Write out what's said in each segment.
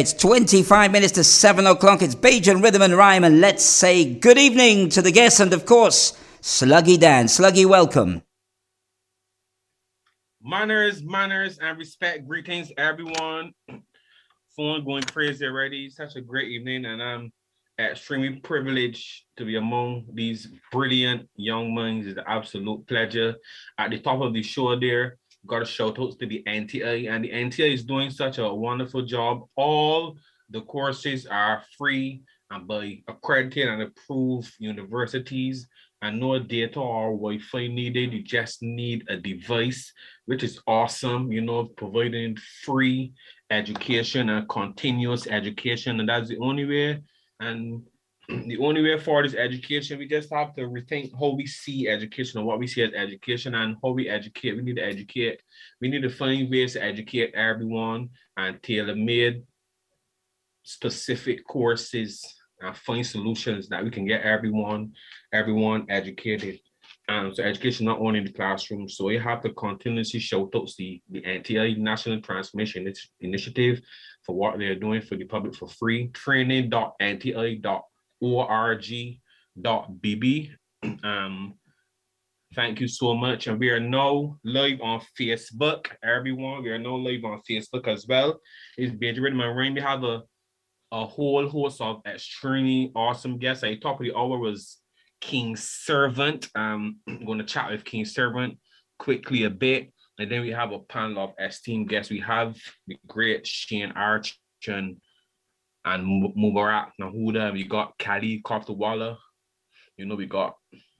It's 25 minutes to 7 o'clock. It's Bajan Rhythm and Rhyme, and let's say good evening to the guests and, of course, Sluggy Dan. Sluggy, welcome. Manners, and respect. Greetings, everyone. Phone going crazy already. Such a great evening, and I'm extremely privileged to be among these brilliant young minds. It's an absolute pleasure. At the top of the show there, got a shout out to the NTA, and the NTA is doing such a wonderful job. All the courses are free and by accredited and approved universities, and no data or Wi-Fi needed. You just need a device, which is awesome, providing free education and continuous education. And that's the only way. And the only way for this education, we just have to rethink how we see education and what we see as education and how we educate. We need to educate. We need to find ways to educate everyone and tailor-made specific courses and find solutions that we can get everyone educated. So education not only in the classroom, so we have to continuously shout out the NTI National Transmission Initiative for what they're doing for the public for free. Training.nti.org.bb. Thank you so much. And we are now live on Facebook, everyone. We are now live on Facebook as well. It's Bajan Rhythm and Rhyme. We have a whole host of extremely awesome guests. At the top of the hour was King Servant. I'm going to chat with King Servant quickly a bit. And then we have a panel of esteemed guests. We have the great Shane Arch and Mubarak Nahuda. We got Khalid Koftawala. We got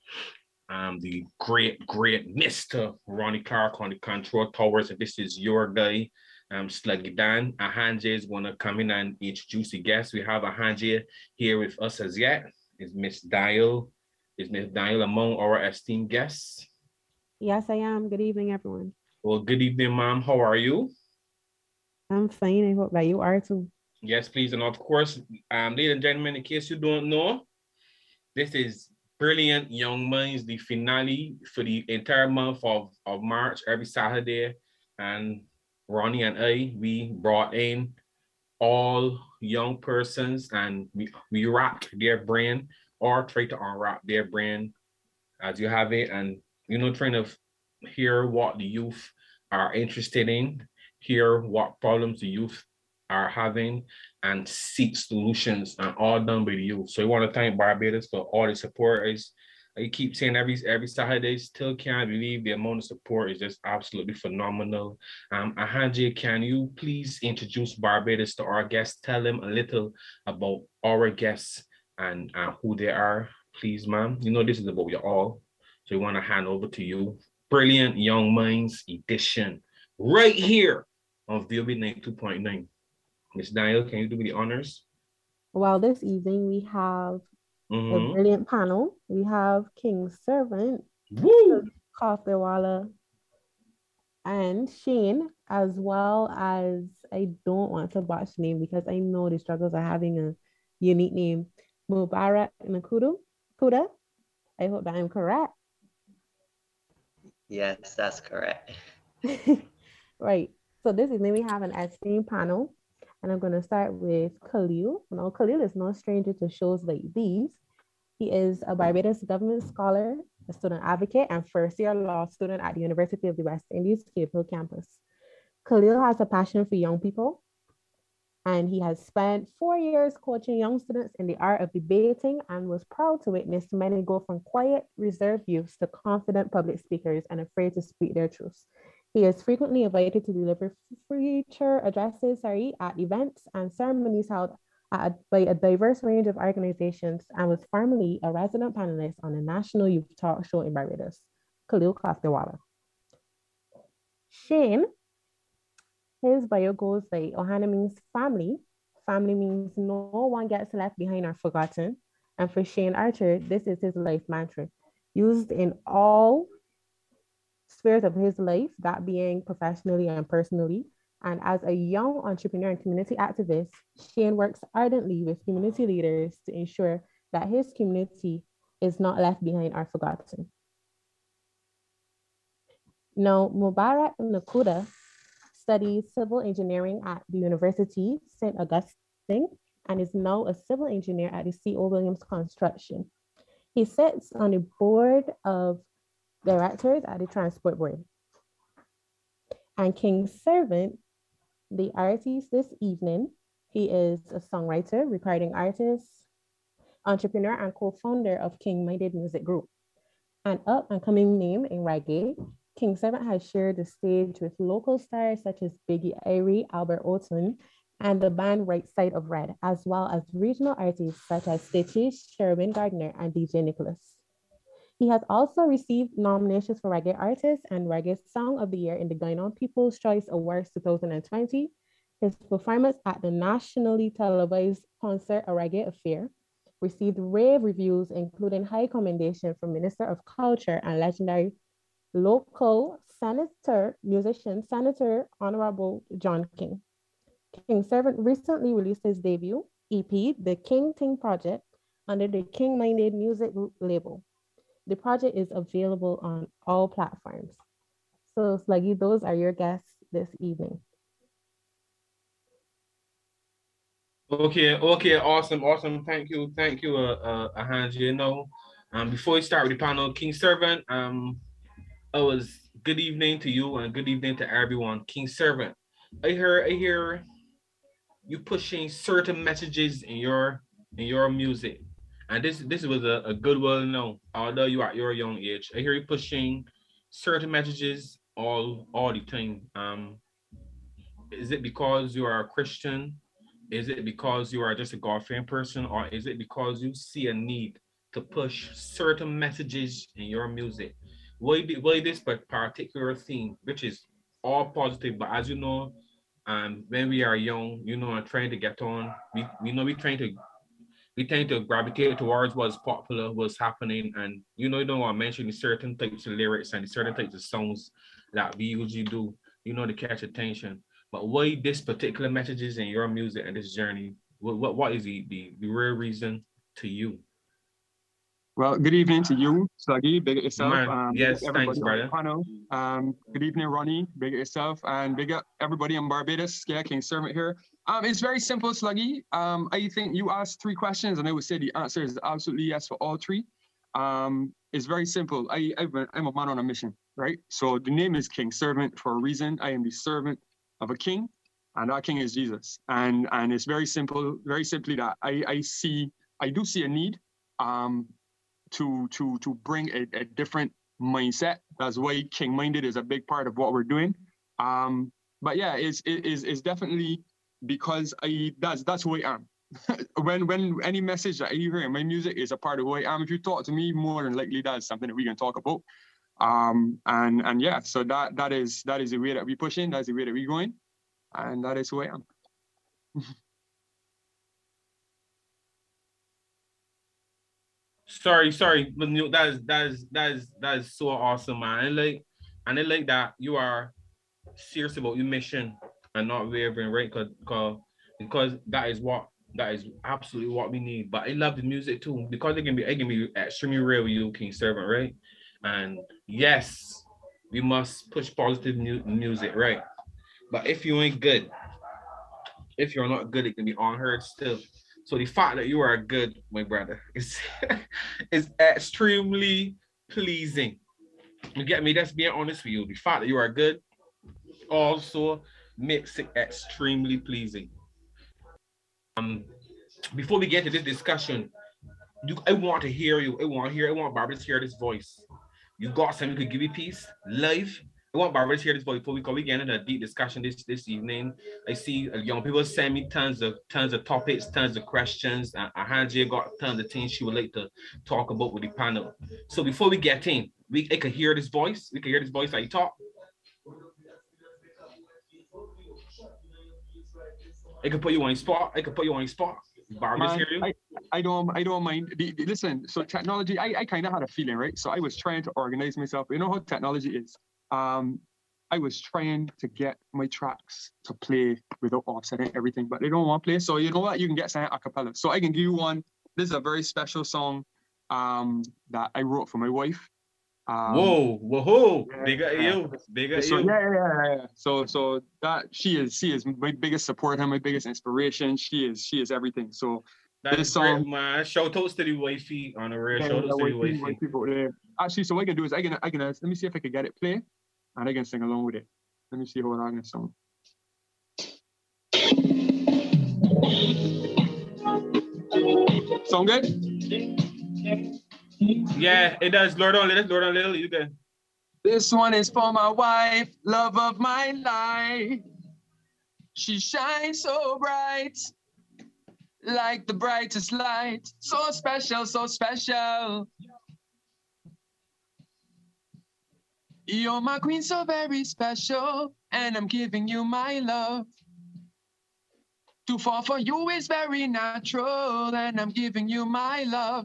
the great Mr. Ronnie Clark on the control towers. And this is your guy, Sluggy Dan. Ahanje is going to come in and introduce the guests. We have Ahanje here with us as yet. Is Miss Dial among our esteemed guests? Yes, I am. Good evening, everyone. Well, good evening, ma'am. How are you? I'm fine. I hope that you are too. Yes, please. And of course, ladies and gentlemen, in case you don't know, this is Brilliant Young Minds, the finale for the entire month of March, every Saturday. And Ronnie and we brought in all young persons and we wrapped their brain or try to unwrap their brain as you have it, and trying to hear what the youth are interested in, hear what problems the youth are having, and seek solutions, and all done by the youth. So we want to thank Barbados for all the support. I keep saying every Saturday, still can't believe the amount of support is just absolutely phenomenal. Ahanje, can you please introduce Barbados to our guests? Tell them a little about our guests and who they are, please, ma'am. This is about you all. So we want to hand over to you. Brilliant Young Minds edition, right here on VOB 92.9. Miss Daniel, can you do me the honors? Well, this evening we have a brilliant panel. We have King Servant, Koftawala, and Shane, as well as, I don't want to botch the name because I know the struggles are having a unique name, Mubarak Nakuda. I hope that I'm correct. Yes, that's correct. Right. So this evening we have an esteemed panel, and I'm going to start with Khalil. Now, Khalil is no stranger to shows like these. He is a Barbados government scholar, a student advocate, and first-year law student at the University of the West Indies, Cave Hill campus. Khalil has a passion for young people, and he has spent 4 years coaching young students in the art of debating and was proud to witness many go from quiet, reserved youths to confident public speakers and afraid to speak their truths. He is frequently invited to deliver feature addresses at events and ceremonies held by a diverse range of organizations, and was formerly a resident panelist on a national youth talk show in Barbados. Khalil Koftawala. Shane, his bio goes like, Ohana means family. Family means no one gets left behind or forgotten. And for Shane Archer, this is his life mantra, used in all spheres of his life, that being professionally and personally. And as a young entrepreneur and community activist, Shane works ardently with community leaders to ensure that his community is not left behind or forgotten. Now, Mubarak Nakuda studied civil engineering at the University St. Augustine and is now a civil engineer at the C.O. Williams Construction. He sits on the board of directors at the Transport Board. And King Servant, the artist this evening, he is a songwriter, recording artist, entrepreneur, and co-founder of King Minded Music Group. An up-and-coming name in reggae, King Servant has shared the stage with local stars such as Biggie Irie, Albert Oton, and the band Right Side of Red, as well as regional artists such as Stitches, Sherwin Gardner, and DJ Nicholas. He has also received nominations for Reggae Artist and Reggae Song of the Year in the Guyana People's Choice Awards 2020. His performance at the nationally televised concert A Reggae Affair received rave reviews, including high commendation from Minister of Culture and legendary local musician, Senator Honorable John King. King Servant recently released his debut EP, The King Ting Project, under the King Minded Music Group label. The project is available on all platforms. So Sluggy, those are your guests this evening. Okay, awesome. Thank you, Ahanji. You know, before we start with the panel, King Servant, it was good evening to you and good evening to everyone. King Servant, I hear you pushing certain messages in your music, and this was a good one. No, although you are at your young age, I hear you pushing certain messages all the time. Is it because you are a Christian? Is it because you are just a God-fearing person, or is it because you see a need to push certain messages in your music? Why this particular theme, which is all positive, but as you know, when we are young, you know, and trying to get on, we tend to gravitate towards what's popular, what's happening, and you don't want to mention the certain types of lyrics and the certain types of songs that we usually do, to catch attention. But why this particular messages in your music and this journey? What is the real reason to you? Well, good evening to you, Sluggy. Big up yourself. Yes, thanks, brother. Good evening, Ronnie. Big up yourself, and big up everybody in Barbados. Yeah, King Servant here. It's very simple, Sluggy. I think you asked 3 questions, and I would say the answer is absolutely yes for all 3. It's very simple. I'm a man on a mission, right? So the name is King Servant for a reason. I am the servant of a king, and that king is Jesus. And it's very simple, very simply that I do see a need to bring a different mindset. That's why King Minded is a big part of what we're doing. But yeah, it's definitely because that's who I am. when any message that you hear in my music is a part of who I am, if you talk to me, more than likely that's something that we can talk about. And yeah, so that is the way that we pushing, that's the way that we going, and that is who I am. Sorry, but that is so awesome, man. I like that you are serious about your mission and not wavering, right? Because that is absolutely what we need. But I love the music too, because it can be extremely real with you, King Servant, right? And yes, we must push positive music, right? But if you ain't good, if you're not good, it can be unheard still. So the fact that you are good, my brother, is extremely pleasing. You get me? That's being honest with you. The fact that you are good also makes it extremely pleasing. Before we get to this discussion, I want to hear you. I want Barbara to hear this voice. You got something you could give me peace live. I want Barbara to hear this voice before we get into a deep discussion this evening. I see young people send me tons of topics, tons of questions. Hanji got tons of things she would like to talk about with the panel. So before we get in, I could hear this voice. We could hear this voice like you talk. I could put you on spot. Barbara's hear you. I don't mind. Listen, so technology, I kind of had a feeling, right? So I was trying to organize myself. You know how technology is. I was trying to get my tracks to play without offsetting everything, but they don't want to play. So you know what? You can get something a cappella. So I can give you one. This is a very special song that I wrote for my wife. Whoa, Yeah, bigger you, bigger so you. yeah. So that she is my biggest support and my biggest inspiration. She is everything. So That is this great, song, man. Shout outs to the wifey on the real. yeah, Shout outs to the what wifey. people there. Actually, so what I can do is I can let me see if I can get it play, and I can sing along with it. Let me see how I'm gonna song. Sound good? Yeah, it does. Lord on little, you can. This one is for my wife, love of my life. She shines so bright, like the brightest light. So special, so special. You're my queen, so very special, and I'm giving you my love. To fall for you is very natural, and I'm giving you my love.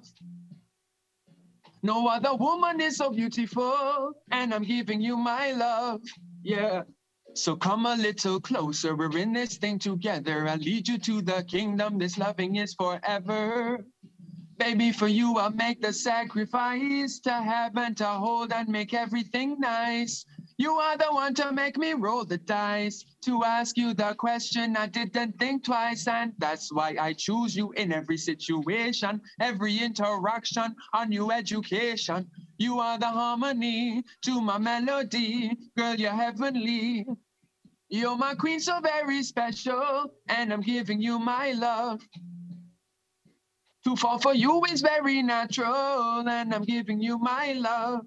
No other woman is so beautiful, and I'm giving you my love. Yeah. So come a little closer, we're in this thing together. I'll lead you to the kingdom, this loving is forever. Baby, for you I'll make the sacrifice to have and to hold and make everything nice. You are the one to make me roll the dice, to ask you the question I didn't think twice, and that's why I choose you in every situation, every interaction, a new education. You are the harmony to my melody, girl, you're heavenly. You're my queen, so very special, and I'm giving you my love. To fall for you is very natural, and I'm giving you my love.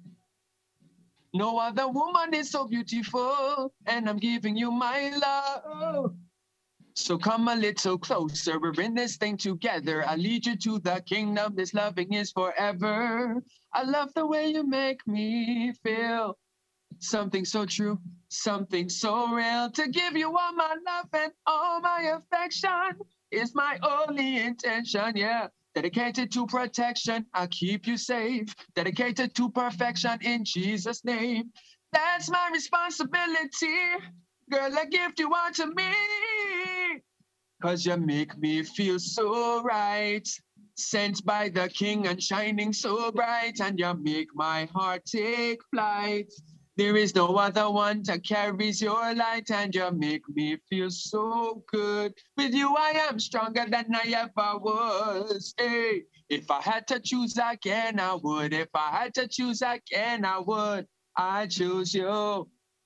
No other woman is so beautiful, and I'm giving you my love. So come a little closer, we're in this thing together. I lead you to the kingdom, this loving is forever. I love the way you make me feel. Something so true, something so real. To give you all my love and all my affection is my only intention, yeah. Dedicated to protection, I'll keep you safe. Dedicated to perfection in Jesus' name. That's my responsibility. Girl, I gift you all to me. 'Cause you make me feel so right. Sent by the King and shining so bright, and you make my heart take flight. There is no other one that carries your light, and you make me feel so good. With you, I am stronger than I ever was. Hey, if I had to choose again, I would. If I had to choose again, I would. I choose you.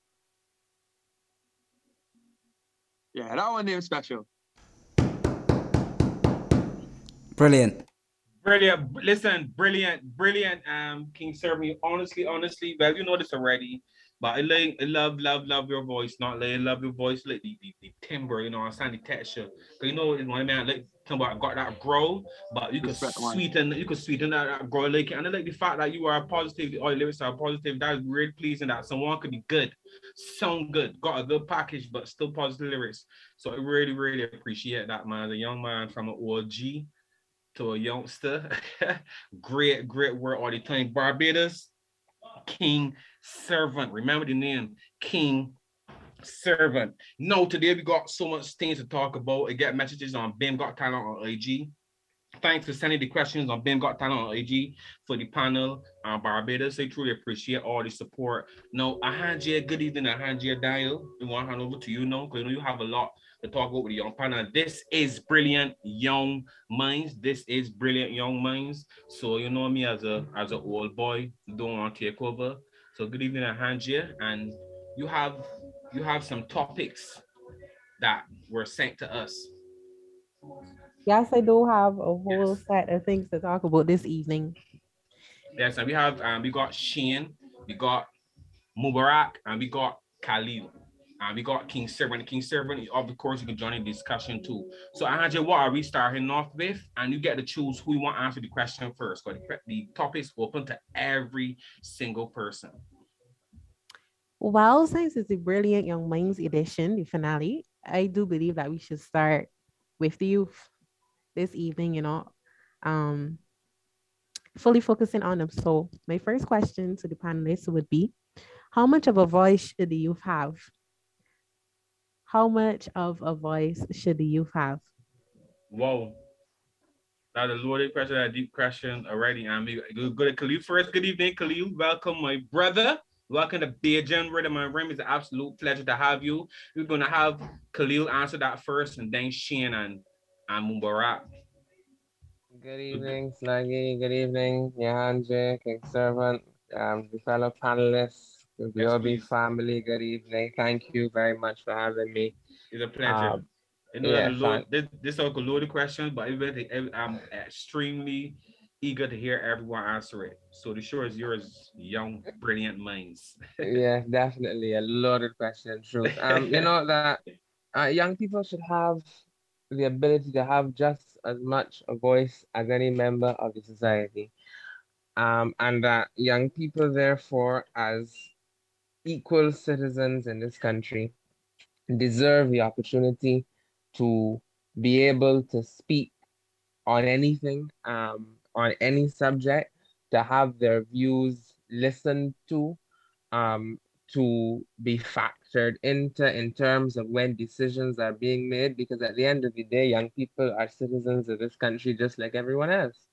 Yeah, that one name special. Brilliant. Brilliant. Listen, brilliant. King Serve me. Honestly, well, you know this already. But I love your voice. Not like I love your voice, like the timbre, you know, I sound the texture. Cause you know, it's one man like somebody got that grow, but you could sweeten that grow like, and I like the fact that you are positive, all your lyrics are positive. That is really pleasing that someone could be good, sound good, got a good package, but still positive lyrics. So I really appreciate that, man. As a young man from an OG to a youngster. great word all the time. Barbados, King Servant. Remember the name, King Servant. No, today we got so much things to talk about. I get messages on BIM Got Talent on IG. Thanks for sending the questions on BIM Got Talent on IG for the panel on Barbados. I truly appreciate all the support. Now, Ahanjia, good evening, Ahanjia Dial. We want to hand over to you now because you know you have a lot to talk about with the young panel. This is Brilliant Young Minds. So you know me as a old boy, don't want to take over. So good evening, Ahanjia, and you have some topics that were sent to us. Yes, I do have a whole set of things to talk about this evening. Yes, and we got Shane, we got Mubarak, and we got Khalil. And we got King Servant. King Servant, of course, you can join in the discussion too. So, Ahanja, what are we starting off with? And you get to choose who you want to answer the question first. Because the topic is open to every single person. Well, since it's the Brilliant Young Minds edition, the finale, I do believe that we should start with the youth this evening, fully focusing on them. So my first question to the panelists would be, how much of a voice should the youth have? How much of a voice should the youth have? Whoa. That's a loaded question, a deep question already. Go to Khalil first. Good evening, Khalil. Welcome, my brother. Welcome to Beijing Rhythm and Rhythm. It's an absolute pleasure to have you. We're gonna have Khalil answer that first, and then Shane and Mubarak. Good evening, Sluggy. Good evening, Nyahanje, King Servant, the fellow panelists, the Yes, OB please. family. Good evening. Thank you very much for having me. It's a pleasure. Um, I know that yeah, the load this are loaded questions, but I'm extremely eager to hear everyone answer it. So the show is yours, young, brilliant minds. yeah, definitely a loaded question, truth. You know that young people should have the ability to have just as much a voice as any member of the society. And that young people, therefore, as equal citizens in this country, deserve the opportunity to be able to speak on anything, on any subject, to have their views listened um, to be factored into in terms of when decisions are being made. Because at the end of the day, young people are citizens of this country just like everyone else.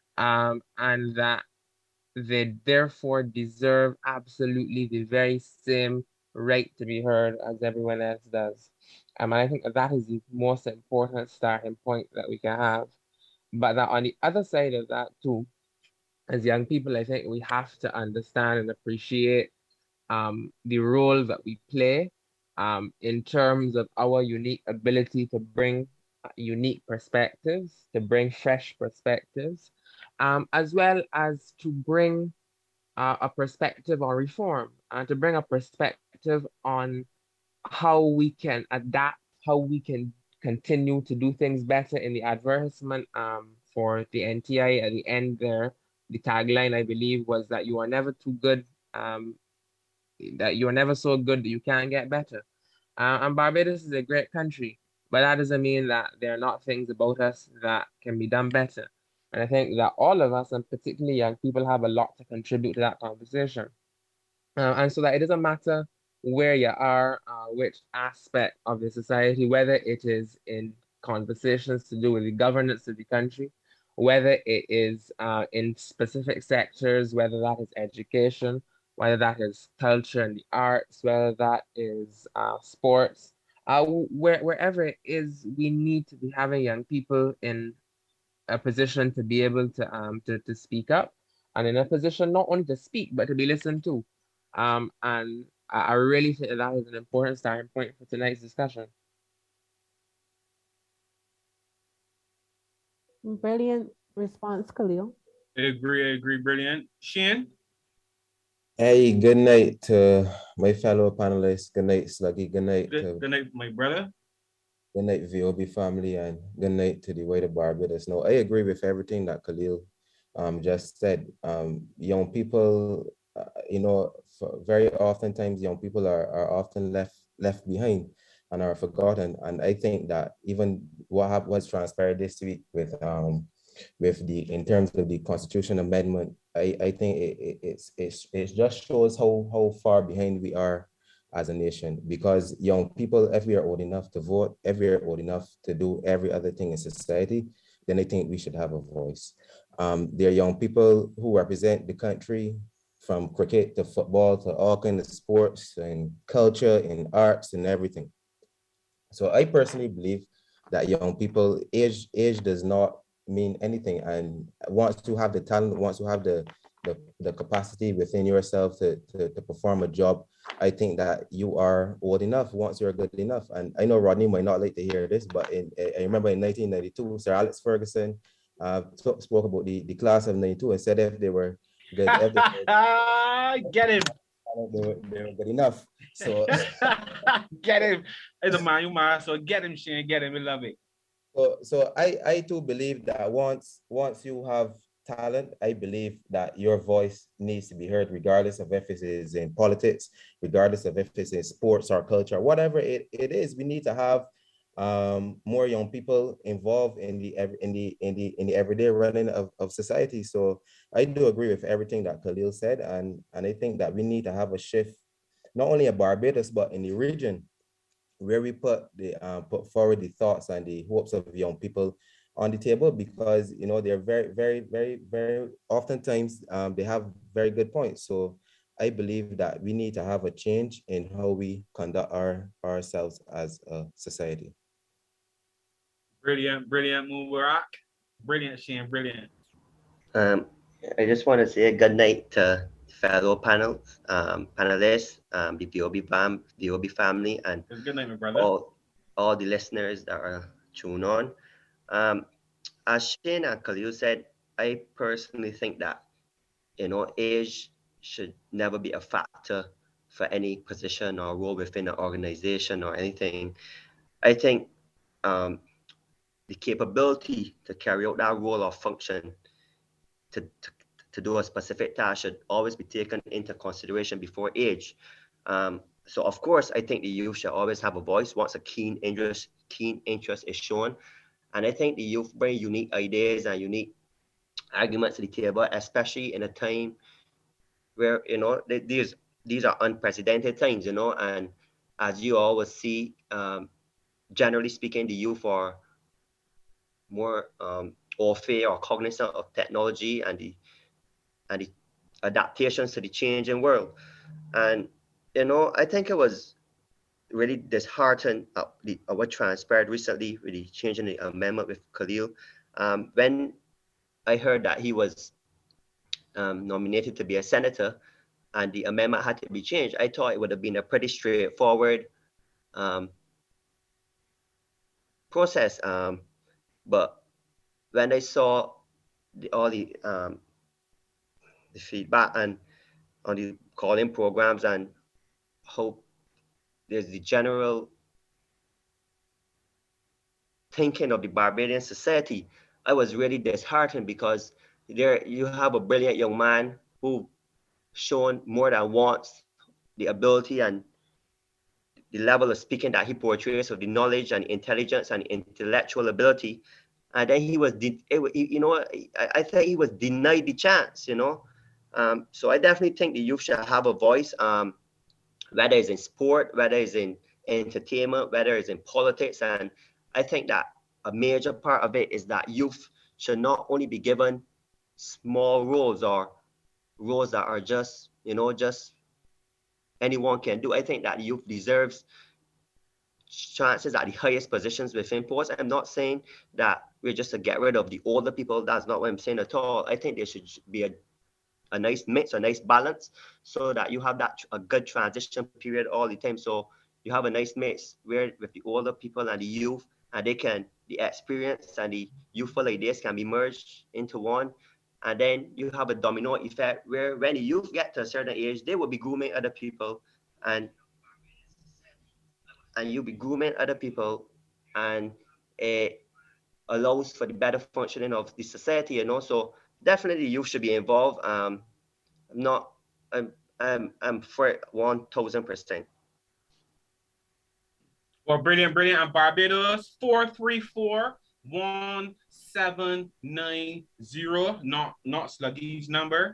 And that they therefore deserve absolutely the very same right to be heard as everyone else does. And I think that is the most important starting point that we can have. But that on the other side of that too, as young people, I think we have to understand and appreciate the role that we play in terms of our unique ability to bring unique perspectives, to bring fresh perspectives, as well as to bring a perspective on reform and to bring a perspective on how we can adapt, how we can continue to do things better. In the advertisement for the NTI at the end there, the tagline I believe was that you are never too good, that you are never so good that you can't get better. And Barbados is a great country, but that doesn't mean that there are not things about us that can be done better. And I think that all of us, and particularly young people, have a lot to contribute to that conversation. And so that it doesn't matter where you are, which aspect of the society, whether it is in conversations to do with the governance of the country, whether it is in specific sectors, whether that is education, whether that is culture and the arts, whether that is sports, wherever it is, we need to be having young people in a position to be able to speak up, and in a position not only to speak but to be listened to. And I really think that that is an important starting point for tonight's discussion. Brilliant response, Khalil. I agree, brilliant. Shane? Hey, good night to my fellow panelists. Good night, Sluggy. Good night to Good night, my brother. good night, VOB family, and good night to the wider Barbados. No, I agree with everything that Khalil just said. Young people, very oftentimes young people are often left behind and are forgotten. And I think that even what's transpired this week with the in terms of the constitution amendment, I think it just shows how far behind we are as a nation, because young people, if we are old enough to vote, if we are old enough to do every other thing in society, then I think we should have a voice. There are young people who represent the country, from cricket to football to all kinds of sports and culture and arts and everything. So I personally believe that young people, age does not mean anything. And once you have the talent, once you have the capacity within yourself to perform a job, I think that you are old enough once you're good enough. And I know Rodney might not like to hear this, but I remember in 1992, Sir Alex Ferguson spoke about the class of 92 and said if they were good, if they Get him. they were good enough. So Get him. It's a man, you man. So get him, Shane. Get him. We love it. So I too believe that once you have talent, I believe that your voice needs to be heard, regardless of if it is in politics, regardless of if it's in sports or culture, whatever it is. We need to have more young people involved in the everyday running of society. So I do agree with everything that Khalil said, and I think that we need to have a shift, not only at Barbados but in the region, where we put forward the thoughts and the hopes of young people on the table, because they're very, very, very, very oftentimes they have very good points. So I believe that we need to have a change in how we conduct ourselves as a society. Brilliant Mubarak. Brilliant, Shane, brilliant. I just want to say a good night to fellow panelists, the VOB family, and good night, my brother. All the listeners that are tuned on. As Shane and Khalil said, I personally think that age should never be a factor for any position or role within an organization or anything. I think the capability to carry out that role or function to do a specific task should always be taken into consideration before age. So of course, I think the youth should always have a voice once a keen interest is shown. And I think the youth bring unique ideas and unique arguments to the table, especially in a time where, these are unprecedented times, and as you always see, generally speaking, the youth are more au fait or cognizant of technology and the adaptations to the changing world. And, I think it was really disheartened what transpired recently with the changing the amendment with Khalil. When I heard that he was nominated to be a senator and the amendment had to be changed, I thought it would have been a pretty straightforward process. But when I saw all the feedback and on the call-in programs and how there's the general thinking of the Barbadian society, I was really disheartened, because there you have a brilliant young man who shown more than once the ability and the level of speaking that he portrays, of the knowledge and intelligence and intellectual ability, and then he was, I think he was denied the chance, So I definitely think the youth should have a voice, whether it's in sport, whether it's in entertainment, whether it's in politics. And I think that a major part of it is that youth should not only be given small roles or roles that are just anyone can do. I think that youth deserves chances at the highest positions within posts. I'm not saying that we're just to get rid of the older people. That's not what I'm saying at all. I think there should be a nice mix, a nice balance, so that you have a good transition period all the time. So you have a nice mix where with the older people and the youth, and the experience and the youthful ideas can be merged into one. And then you have a domino effect where when the youth get to a certain age, they will be grooming other people, and you'll be grooming other people, and it allows for the better functioning of the society. So definitely youth should be involved. I'm for it 1000%. Well, brilliant. And Barbados 434-1790, not Sluggy's number.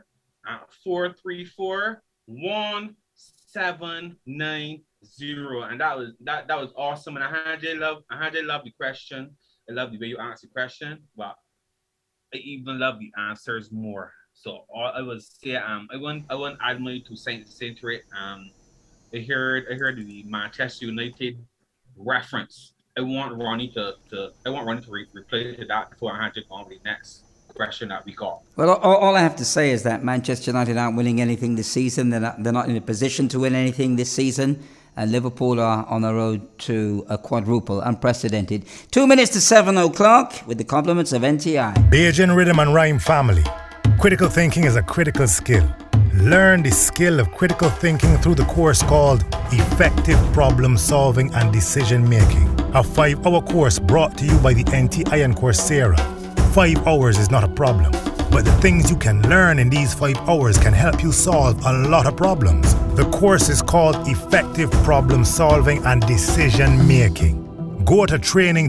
434-1790, and that was awesome. And I love the question. I love the way you answered the question, but I even love the answers more. So all I would say, I want add my 2 cents to it. I heard the Manchester United reference. I want Ronnie to reply to that before I hand it on to the next question that we got. Well, all I have to say is that Manchester United aren't winning anything this season. They're not in a position to win anything this season. And Liverpool are on the road to a quadruple, unprecedented. 2 minutes to 7 o'clock with the compliments of NTI. Bajan Rhythm and Rhyme family. Critical thinking is a critical skill. Learn the skill of critical thinking through the course called Effective Problem Solving and Decision Making, a 5-hour course brought to you by the NTI and Coursera. 5 hours is not a problem, but the things you can learn in these 5 hours can help you solve a lot of problems. The course is called Effective Problem Solving and Decision Making. Go to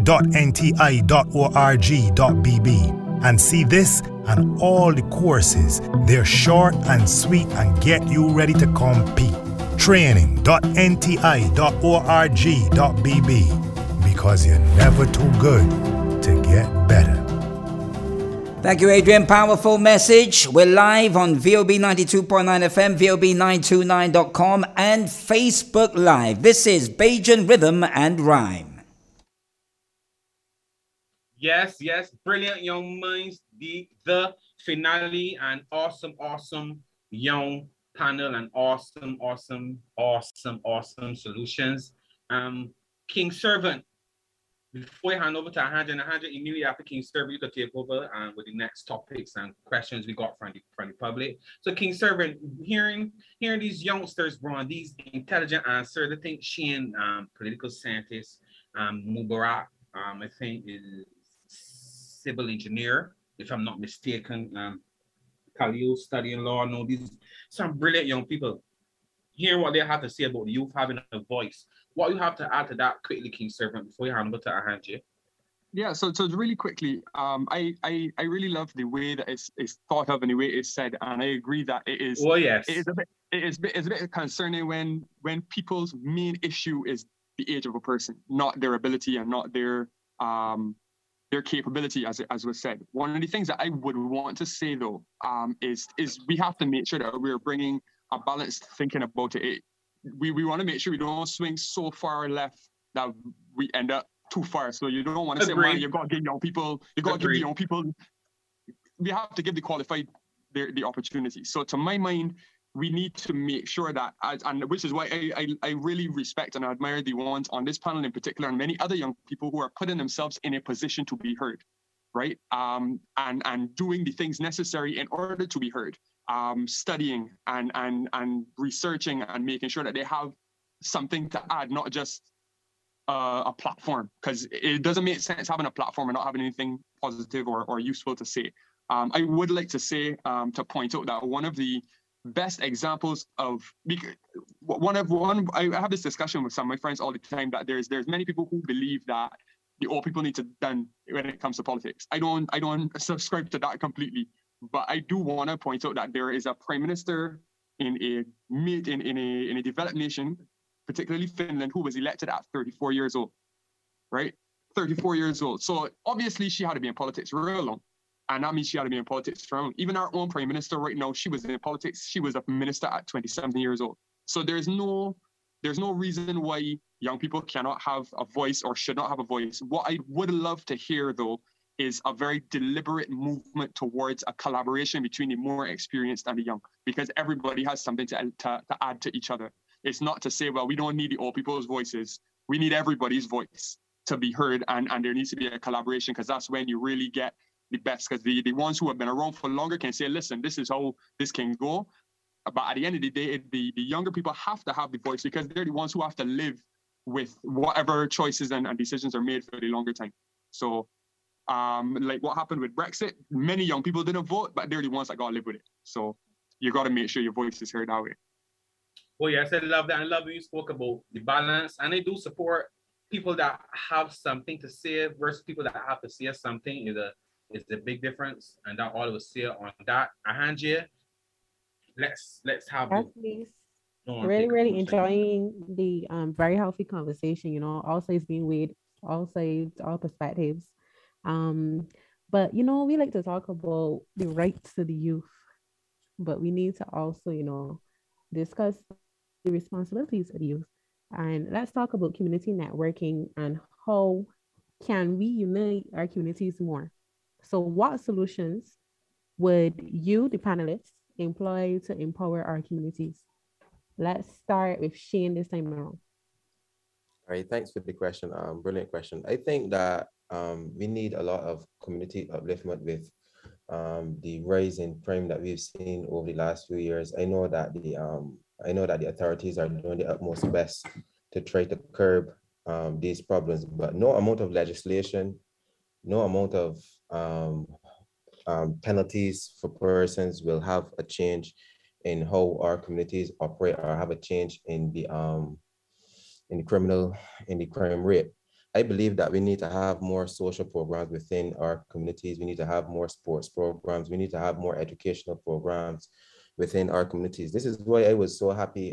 training.nti.org.bb and see this and all the courses. They're short and sweet and get you ready to compete. Training.nti.org.bb, because you're never too good to get better. Thank you, Adrian. Powerful message. We're live on VOB 92.9 FM, VOB929.com, and Facebook Live. This is Bajan Rhythm and Rhyme. Yes, brilliant young minds. The finale and awesome young panel and awesome solutions. King Servant. Before I hand over to Alejandra, and Alejandra, immediately after King Servant, you could take over with the next topics and questions we got from the public. So King Servant, hearing these youngsters, bro, these intelligent answers, I think Shane, political scientist, Mubarak, I think is civil engineer, if I'm not mistaken, Khalil studying law, no, these some brilliant young people. Hearing what they have to say about the youth having a voice. What you have to add to that quickly, King Servant, before you hand over to Alejandra? Yeah, so really quickly, I really love the way that it's thought of and the way it's said, and I agree that it is. Oh yes, it is a bit concerning when people's main issue is the age of a person, not their ability and not their capability, as was said. One of the things that I would want to say though, is we have to make sure that we're bringing a balanced thinking about it. We want to make sure we don't swing so far left that we end up too far. So you don't want to say, man, you've got to give young people, we have to give the qualified the opportunity. So to my mind, we need to make sure that, and which is why I really respect and admire the ones on this panel in particular, and many other young people who are putting themselves in a position to be heard, right? And doing the things necessary in order to be heard. Studying and researching and making sure that they have something to add, not just a platform, because it doesn't make sense having a platform and not having anything positive or useful to say. I would like to say, to point out that one of the best examples of, I have this discussion with some of my friends all the time, that there's many people who believe that the old people need to done when it comes to politics. I don't subscribe to that completely. But I do want to point out that there is a prime minister in a developed nation, particularly Finland, who was elected at 34 years old, right? 34 years old. So obviously she had to be in politics real long. And that means she had to be in politics for long. Even our own prime minister right now, she was in politics. She was a minister at 27 years old. So there's no reason why young people cannot have a voice or should not have a voice. What I would love to hear though, is a very deliberate movement towards a collaboration between the more experienced and the young, because everybody has something to add to each other. It's not to say, well, we don't need the old people's voices. We need everybody's voice to be heard, and there needs to be a collaboration, because that's when you really get the best, because the ones who have been around for longer can say, listen, this is how this can go. But at the end of the day, the younger people have to have the voice, because they're the ones who have to live with whatever choices and decisions are made for the longer time. So, like what happened with Brexit, many young people didn't vote, but they're the ones that got to live with it. So you got to make sure your voice is heard that way. Well, yes, I love that. I love when you spoke about the balance, and I do support people that have something to say versus people that have to say something. Is a big difference, and that all of us say on that. Alejandra, let's have really enjoying the very healthy conversation. You know, all sides being weighed, all sides, all perspectives. But you know, we like to talk about the rights of the youth, but we need to also, you know, discuss the responsibilities of the youth. And let's talk about community networking and how can we unite our communities more. So what solutions would you, the panelists, employ to empower our communities? Let's start with Shane this time around. All right, thanks for the question. Brilliant question. I think that we need a lot of community upliftment with the rise in crime that we've seen over the last few years. I know that the authorities are doing the utmost best to try to curb these problems, but no amount of legislation, no amount of penalties for persons will have a change in how our communities operate, or have a change in the crime rate. I believe that we need to have more social programs within our communities. We need to have more sports programs. We need to have more educational programs within our communities. This is why I was so happy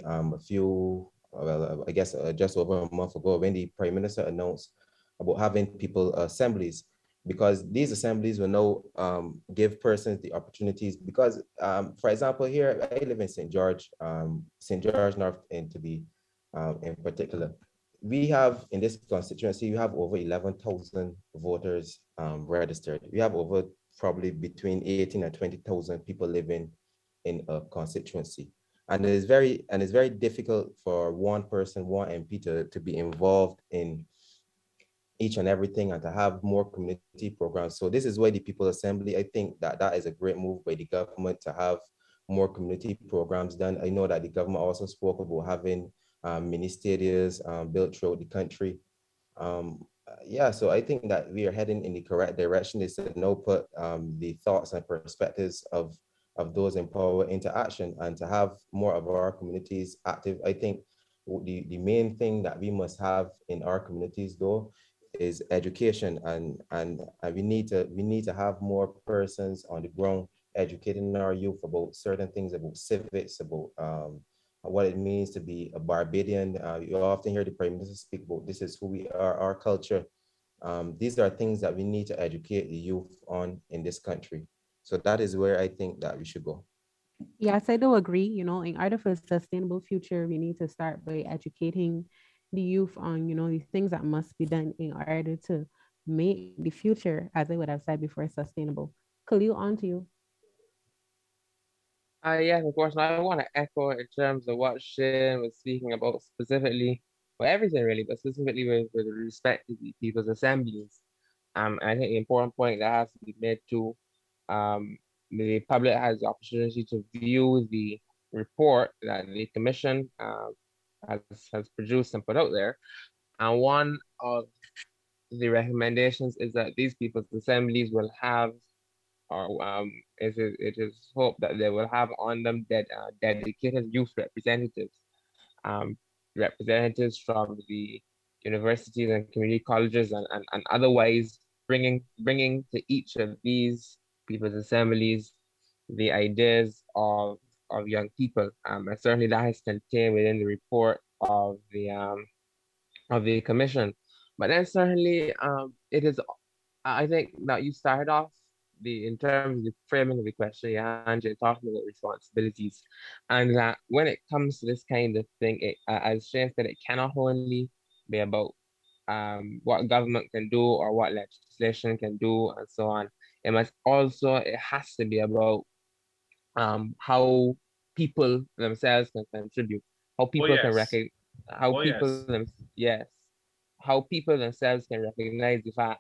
just over a month ago, when the Prime Minister announced about having people assemblies because these assemblies will now give persons the opportunities. Because, for example, here I live in St. George North, and to be in particular, we have in this constituency, we have over 11,000 voters registered. We have over probably between 18 and 20,000 people living in a constituency. And it's very difficult for one person, one MP to be involved in each and everything and to have more community programs. So this is why the People Assembly, I think that is a great move by the government to have more community programs done. I know that the government also spoke about having mini stadiums built throughout the country. Yeah, so I think that we are heading in the correct direction. Is to now put the thoughts and perspectives of those in power into action and to have more of our communities active. I think the main thing that we must have in our communities though is education, and we need to have more persons on the ground educating our youth about certain things, about civics, about what it means to be a Barbadian. You often hear the Prime Minister speak about this is who we are, our culture. These are things that we need to educate the youth on in this country. So that is where I think that we should go. Yes, I do agree. In order for a sustainable future, we need to start by educating the youth on, the things that must be done in order to make the future, as I would have said before, sustainable. Khalil, on to you. Yes, of course. Now I want to echo in terms of what Shane was speaking about specifically, well, everything really, but specifically with respect to the people's assemblies. And I think the important point that has to be made too, the public has the opportunity to view the report that the commission has produced and put out there. And one of the recommendations is that these people's assemblies will have, or it is hoped that they will have on them dedicated youth representatives, um, representatives from the universities and community colleges and otherwise bringing to each of these people's assemblies the ideas of young people. And certainly that is contained within the report of the commission. But then certainly it is, I think that you started off in terms of the framing of the question, yeah, and you're talking about responsibilities, and that when it comes to this kind of thing, as Shane said, it cannot only be about what government can do or what legislation can do and so on. It has to be about how people themselves can contribute, how people can yes. recognize, how people Yes. yes, how people themselves can recognize the fact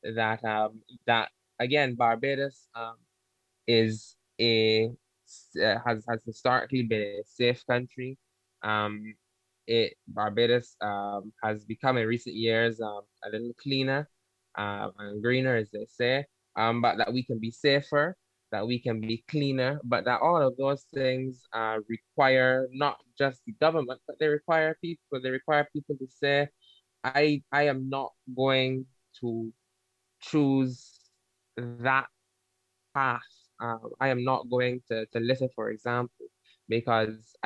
that again Barbados is has historically been a safe country. Um, Barbados has become in recent years a little cleaner and greener, as they say. But that we can be safer, that we can be cleaner, but that all of those things require not just the government, but they require people. They require people to say, I am not going to choose that path. I am not going to listen, for example, because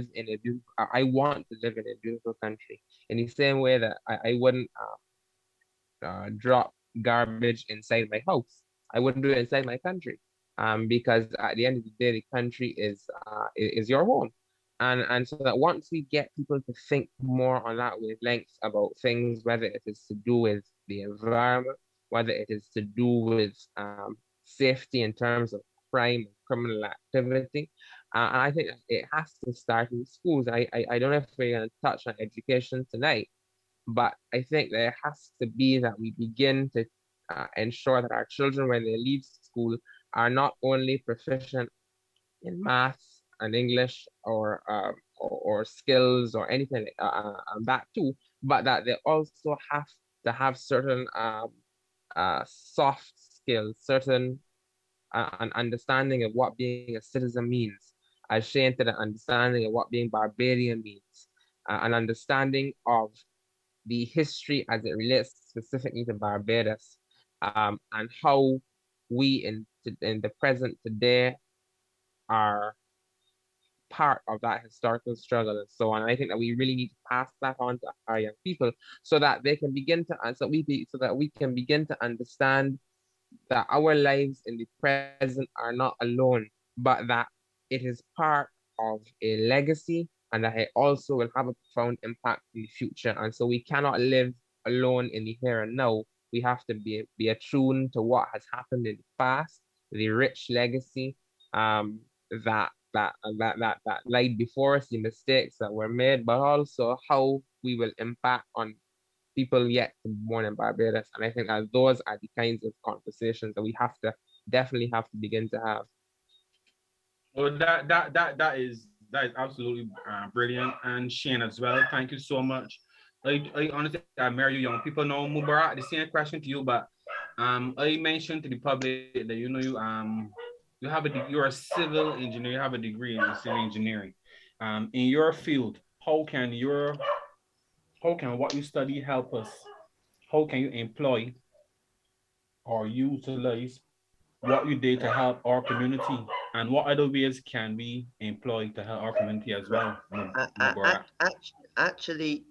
I want to live in a beautiful country. In the same way that I wouldn't drop garbage inside my house. I wouldn't do it inside my country. Because at the end of the day, the country is your home. And so that once we get people to think more on that wavelength about things, whether it is to do with the environment, whether it is to do with safety in terms of crime and criminal activity, and I think it has to start in schools. I don't know if we're going to touch on education tonight, but I think there has to be that we begin to ensure that our children, when they leave school, are not only proficient in maths and English or skills or anything like that too, but that they also have to have certain soft skills, certain an understanding of what being a citizen means, as Shane said, an understanding of what being Barbadian means, an understanding of the history as it relates specifically to Barbados, and how we in the present today are part of that historical struggle and so on. And I think that we really need to pass that on to our young people so that they can begin to so that we can begin to understand that our lives in the present are not alone, but that it is part of a legacy and that it also will have a profound impact in the future. And so we cannot live alone in the here and now. We have to be attuned to what has happened in the past, the rich legacy that lied before us, the mistakes that were made, but also how we will impact on people yet to be born in Barbados. And I think that those are the kinds of conversations that we have to definitely have to begin to have. Well, that is absolutely brilliant, and Shane as well. Thank you so much. I honestly admire you, young people. Now, Mubarak, the same question to you, but I mentioned to the public that you have you're a civil engineer. You have a degree in civil engineering. In your field, how can what you study help us? How can you employ or utilize what you did to help our community, and what other ways can we employ to help our community as well, Mubarak? Actually,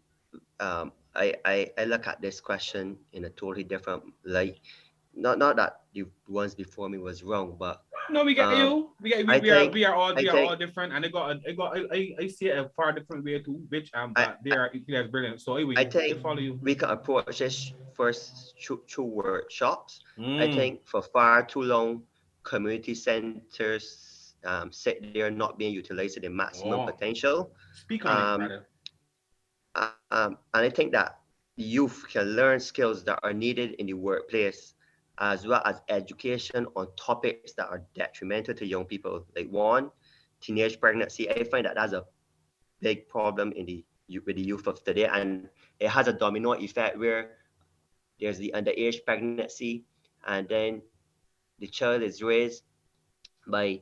I look at this question in a totally different light. Not that the ones before me was wrong, but No, we get um, you. We get I think we I are all think different, and I see it a far different way too, which I, but they are equally as brilliant. So I anyway, they think follow you. we can approach this first through workshops. I Mm. think for far too long, community centers sit there not being utilized to their maximum Oh, potential. speak on it, Um, brother. and I think that the youth can learn skills that are needed in the workplace, as well as education on topics that are detrimental to young people. Like one, teenage pregnancy. I find that that's a big problem in with the youth of today, and it has a domino effect where there's the underage pregnancy, and then the child is raised by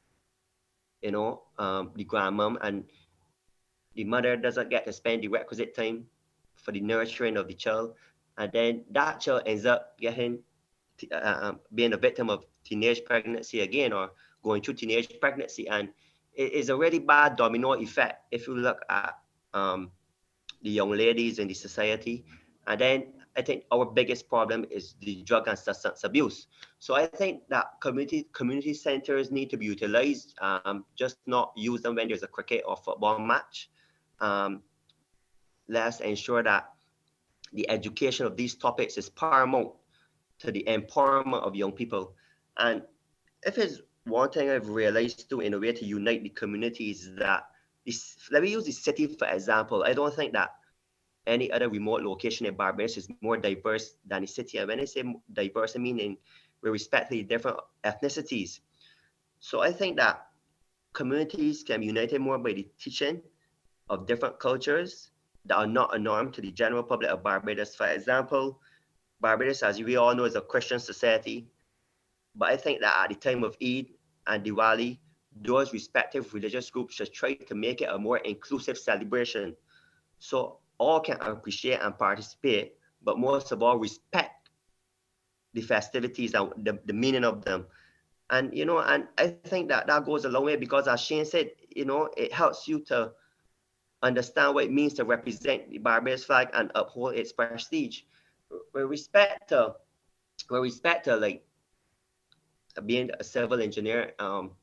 the grandmom, and the mother doesn't get to spend the requisite time for the nurturing of the child, and then that child ends up being a victim of teenage pregnancy again, or going through teenage pregnancy, and it is a really bad domino effect if you look at um, the young ladies in the society. And then I think our biggest problem is the drug and substance abuse. So I think that community centers need to be utilized, just not use them when there's a cricket or football match. Um, let's ensure that the education of these topics is paramount to the empowerment of young people. And if it's one thing I've realized too in a way to unite the community is that let me use the city for example. I don't think that any other remote location in Barbados is more diverse than the city. And when I say diverse, I mean with respect to the different ethnicities. So I think that communities can be united more by the teaching of different cultures that are not a norm to the general public of Barbados. For example, Barbados, as we all know, is a Christian society. But I think that at the time of Eid and Diwali, those respective religious groups should try to make it a more inclusive celebration, so all can appreciate and participate, but most of all respect the festivities and the meaning of them. And and I think that that goes a long way, because as Shane said, it helps you to understand what it means to represent the Barbados flag and uphold its prestige. With respect to like being a civil engineer,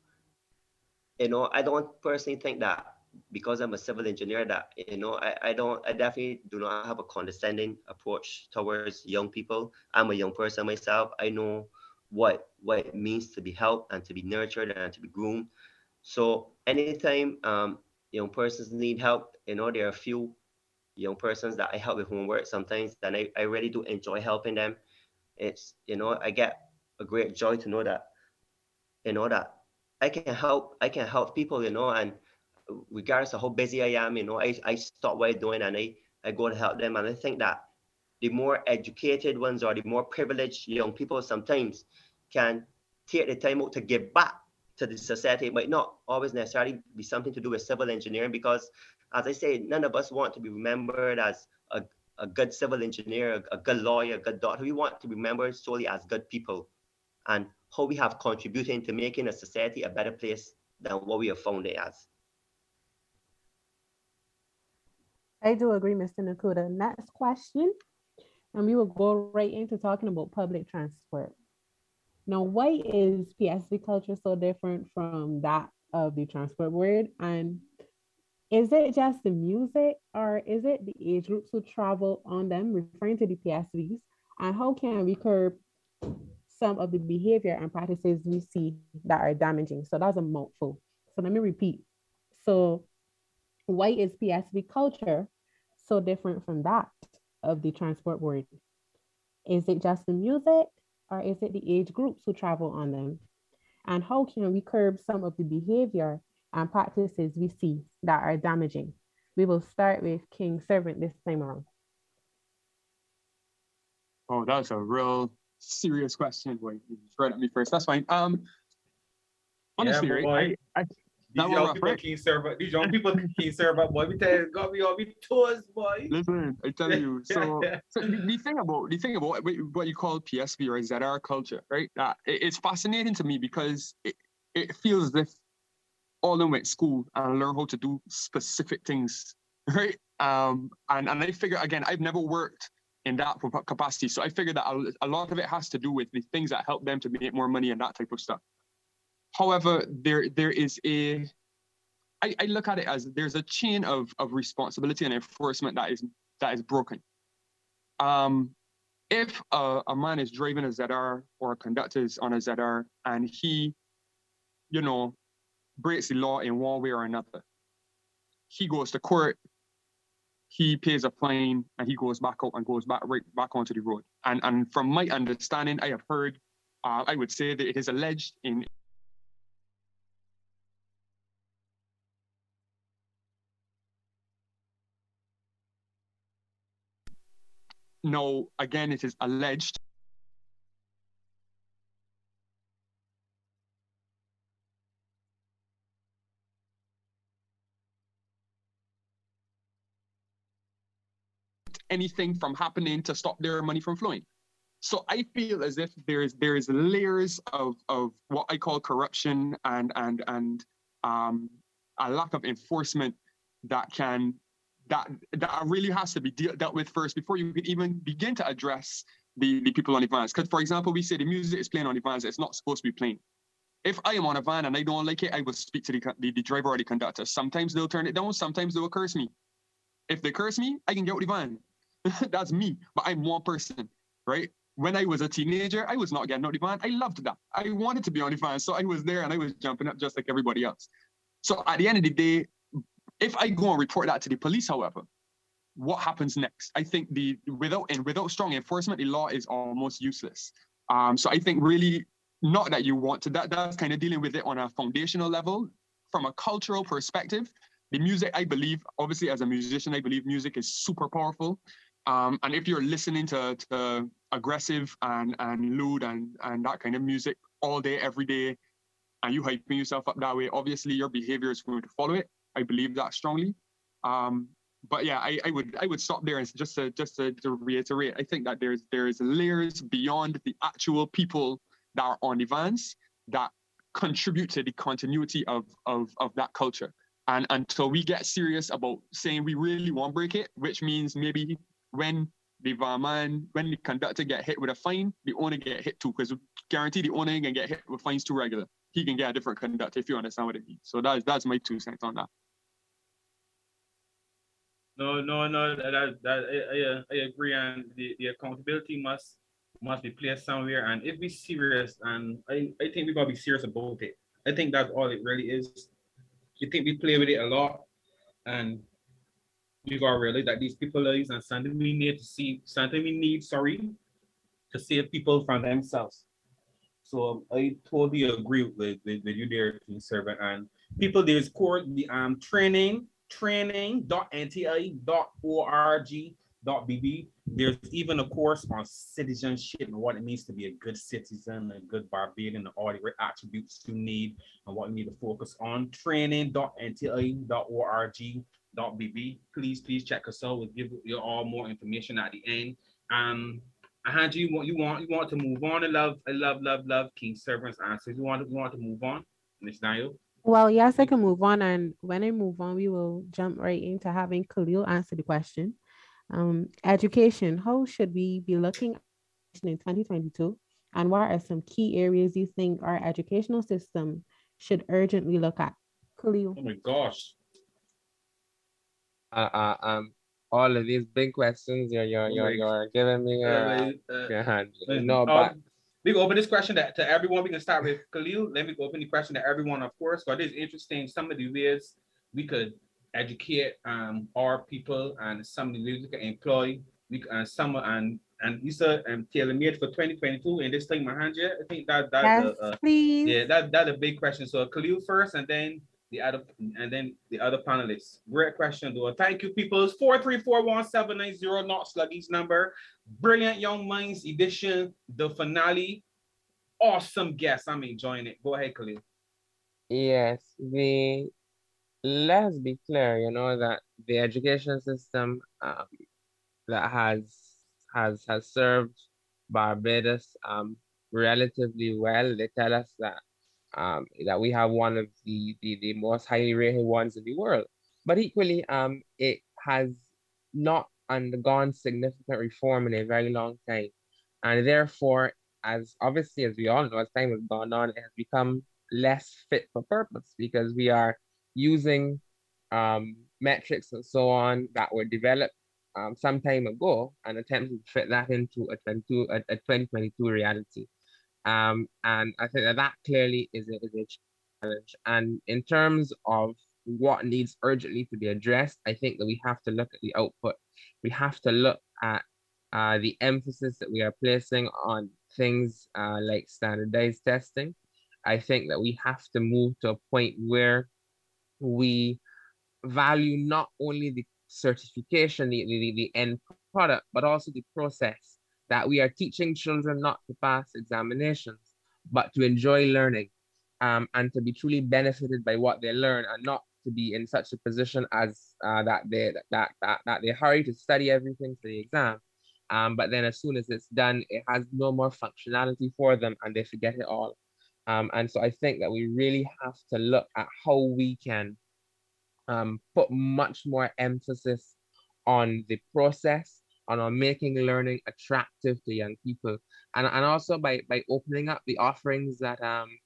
I don't personally think that because I'm a civil engineer that, I definitely do not have a condescending approach towards young people. I'm a young person myself. I know what it means to be helped and to be nurtured and to be groomed. So anytime young persons need help, there are a few young persons that I help with homework sometimes, and I really do enjoy helping them. It's, I get a great joy to know that, that I can help people, and regardless of how busy I am, I stop what I'm doing and I go to help them. And I think that the more educated ones or the more privileged young people sometimes can take the time out to give back to the society. It might not always necessarily be something to do with civil engineering, because as I say, none of us want to be remembered as a good civil engineer, a good lawyer, a good doctor. We want to be remembered solely as good people, and how we have contributed to making a society a better place than what we have found it as. I do agree, Mr. Nakuda. Next question, and we will go right into talking about public transport. Now, why is PSV culture so different from that of the transport board? And is it just the music or is it the age groups who travel on them, referring to the PSVs? And how can we curb some of the behavior and practices we see that are damaging? So that's a mouthful. So let me repeat. So why is PSV culture so different from that of the transport board? Is it just the music or is it the age groups who travel on them? And how can we curb some of the behavior and practices we see that are damaging? We will start with King Servant this time around. Oh, that's a real serious question. Wait, you just right at me first. That's fine. Honestly, Yeah, right? boy. That These one young rough, people right? can't serve, these young people can't serve, boy. We tell you, got me on me toes, boy. Listen, I tell you. So the thing about what you call PSV or ZR culture, right? It's fascinating to me because it feels as if all of them went to school and learn how to do specific things, right? And I figure again, I've never worked in that capacity, so I figure that a lot of it has to do with the things that help them to make more money and that type of stuff. However, there is I look at it as there's a chain of responsibility and enforcement that is broken. If a man is driving a ZR or a conductor is on a ZR and he, breaks the law in one way or another, he goes to court, he pays a fine, and he goes back out and goes right back onto the road. And from my understanding, I have heard, I would say that it is alleged in No, again, it is alleged. Anything from happening to stop their money from flowing. So I feel as if there is layers of what I call corruption and a lack of enforcement that really has to be dealt with first before you can even begin to address the people on the vans. Because for example, we say the music is playing on the vans, it's not supposed to be playing. If I am on a van and I don't like it, I will speak to the driver or the conductor. Sometimes they'll turn it down, sometimes they will curse me. If they curse me, I can get out the van. That's me, but I'm one person, right? When I was a teenager, I was not getting out the van. I loved that. I wanted to be on the van, so I was there and I was jumping up just like everybody else. So at the end of the day, if I go and report that to the police, however, what happens next? I think without strong enforcement, the law is almost useless. So I think really not that you want to, that's kind of dealing with it on a foundational level. From a cultural perspective, the music, I believe, obviously as a musician, I believe music is super powerful. And if you're listening to aggressive and lewd and that kind of music all day, every day, and you hyping yourself up that way, obviously your behavior is going to follow it. I believe that strongly. But yeah, I would stop there and just to reiterate, I think that there's layers beyond the actual people that are on the vans that contribute to the continuity of that culture. And until we get serious about saying we really want to break it, which means maybe when the conductor get hit with a fine, the owner get hit too, because guarantee the owner can get hit with fines too regular. He can get a different conductor, if you understand what it means. So that's my 2 cents on that. No, I agree, and the accountability must be placed somewhere. And if we're serious, and I think we gotta be serious about it. I think that's all it really is. You think we play with it a lot, and we gotta realize that these people lives and something we need to save people from themselves. So I totally agree with you there, King Servant. And people, there's course the training.nti.org.bb. There's even a course on citizenship and what it means to be a good citizen, a good Barbadian, and all the attributes you need and what you need to focus on. Training.nti.org.bb. Please check us out. We'll give you all more information at the end. Hand you want to move on. I love King Servant's answers. You want to move on, Ms. Nayo? Well, yes, I can move on. And when I move on, we will jump right into having Khalil answer the question. Education, how should we be looking at in 2022? And what are some key areas you think our educational system should urgently look at? Khalil. Oh my gosh. Uh, uh, um, all of these big questions you're giving me your hand. No, but we can open this question to everyone. We can start with Khalil. Let me open the question to everyone, of course. But it's interesting. Some of the ways we could educate our people and some of the ways we can employ. And you said tailor made for 2022 in this thing, Mahanja. I think that Yes, please. yeah, that's a big question. So Khalil first, and then the other panelists. Great question, though. Thank you, people. It's 4341790, not Sluggy's number. Brilliant Young Minds edition, the finale. Awesome guest. I'm enjoying it. Go ahead, Khalil. yes, let's be clear, that the education system that has served Barbados relatively well. They tell us that we have one of the most highly rated ones in the world. But equally, it has not undergone significant reform in a very long time. And therefore, as obviously as we all know, as time has gone on, it has become less fit for purpose because we are using metrics and so on that were developed some time ago and attempting to fit that into a 2022 reality. And I think that clearly is a challenge. And in terms of what needs urgently to be addressed, I think that we have to look at the output. We have to look at the emphasis that we are placing on things like standardized testing. I think that we have to move to a point where we value not only the certification, the end product, but also the process, that we are teaching children not to pass examinations, but to enjoy learning and to be truly benefited by what they learn, and not to be in such a position as that they hurry to study everything for the exam. But then as soon as it's done, it has no more functionality for them and they forget it all. And so I think that we really have to look at how we can put much more emphasis on the process, on making learning attractive to young people, and also by opening up the offerings that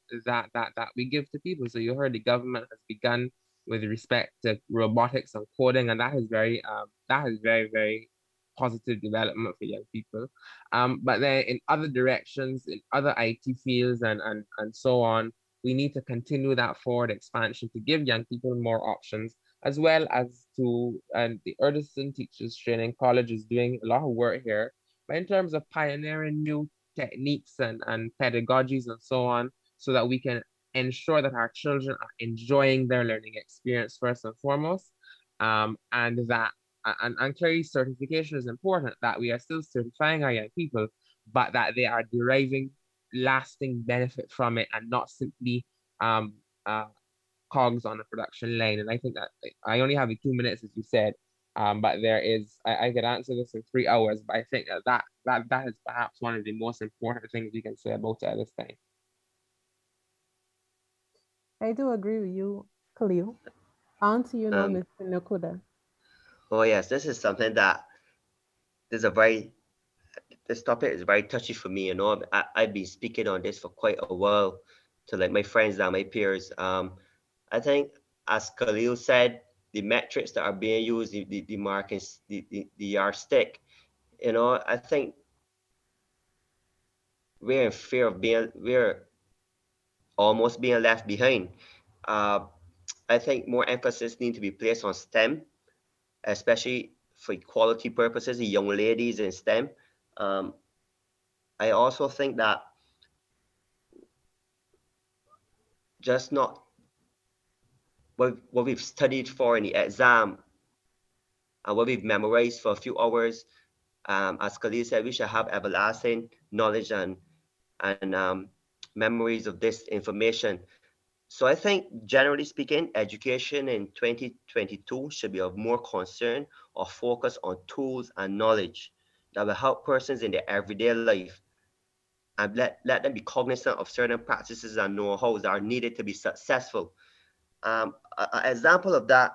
we give to people. So you heard the government has begun with respect to robotics and coding, and that is very very positive development for young people. But then in other directions, in other IT fields and so on, we need to continue that forward expansion to give young people more options, as well as to, and the Urdeston Teachers Training College is doing a lot of work here, but in terms of pioneering new techniques and pedagogies and so on, so that we can ensure that our children are enjoying their learning experience first and foremost, and clearly certification is important, that we are still certifying our young people, but that they are deriving lasting benefit from it and not simply cogs on a production line. And I think that I only have 2 minutes, as you said, but there is, I could answer this in 3 hours, but I think that is perhaps one of the most important things we can say about it at this time. I do agree with you, Khalil. On to you now, Mr. Nakoda. Oh yes, this is something that this topic is very touchy for me. I've been speaking on this for quite a while to like my friends and my peers. I think, as Khalil said, the metrics that are being used, the markings, the yardstick, I think we're in fear of we're almost being left behind. I think more emphasis needs to be placed on STEM, especially for equality purposes, the young ladies in STEM. I also think that just not what we've studied for in the exam and what we've memorized for a few hours, as Khalil said, we should have everlasting knowledge and memories of this information. So I think, generally speaking, education in 2022 should be of more concern or focus on tools and knowledge that will help persons in their everyday life, and let them be cognizant of certain practices and know-hows that are needed to be successful. An example of that,